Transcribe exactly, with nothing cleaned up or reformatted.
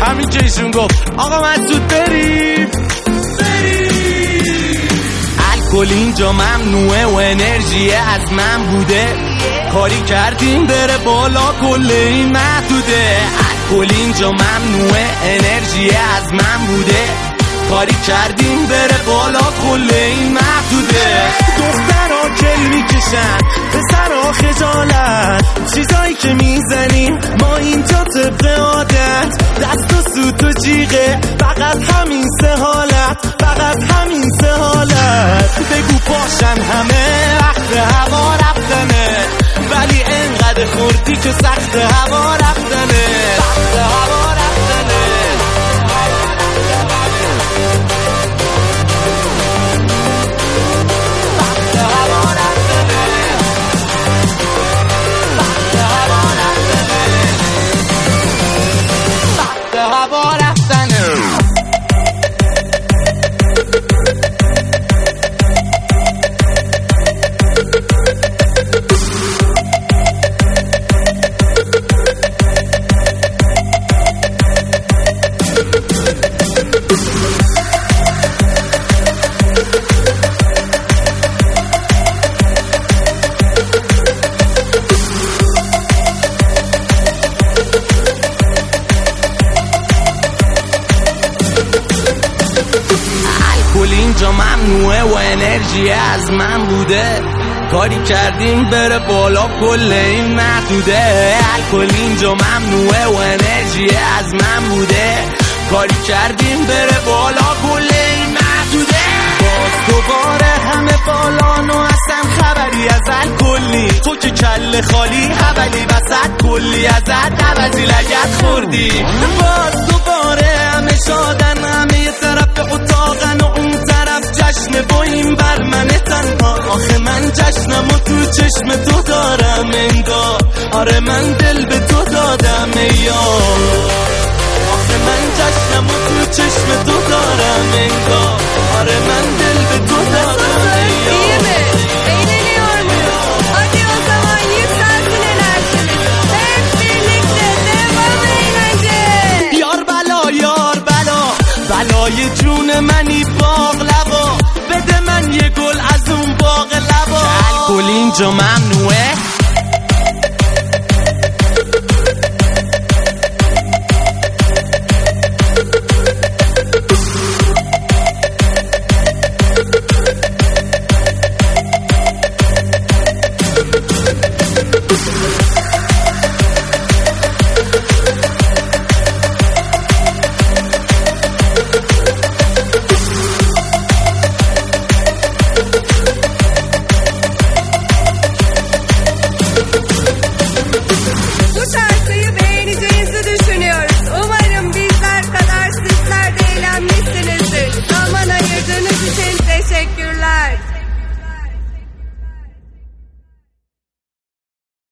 همین که ایشون گفت آقا مسعود بریم بریم. الکل اینجا ممنوعه و انرژی از من بوده، کاری کردیم بره بالا کل این محدوده. الکل اینجا ممنوعه انرژی از من بوده، کاری کردیم بره بالا کل این محدوده. دخترها کل میکشن پسرها خجالت، چیزایی که میزنیم ما اینجا طبق عادت، دست و سوت و جیغه فقط همین سه حالت، فقط همین سه حالت. بگو پاشن همه وقت هوا رفتنه، ولی انقدر خوردی که سخت هوا رفتنه، سخت هوا رفتنه. اینجا ممنوعه و انرژی از من بوده، کاری کردیم بره بالا کل این محدوده. الکل اینجا ممنوعه و انرژی از من بوده، کاری کردیم بره بالا کل این محدوده. باز دوباره همه بالان و اصلا خبری از الکلی، تو که کل خالی حولی وسط کلی ازت عوضی لگت خوردی. باز دوباره همه شادن، همه یه طرف اتاقن و اون طرف جشن با این بر من تنها. آخه من جشنم و تو چشم تو دارم انگار، آره من دل به تو دادم یار. آخه من جشنم و تو چشم تو دارم انگار، آره من دل به تو دادم یار. بلای جون منی باقلوا، بده من یه گل از اون باقلوا. الکل اینجا ممنوعه،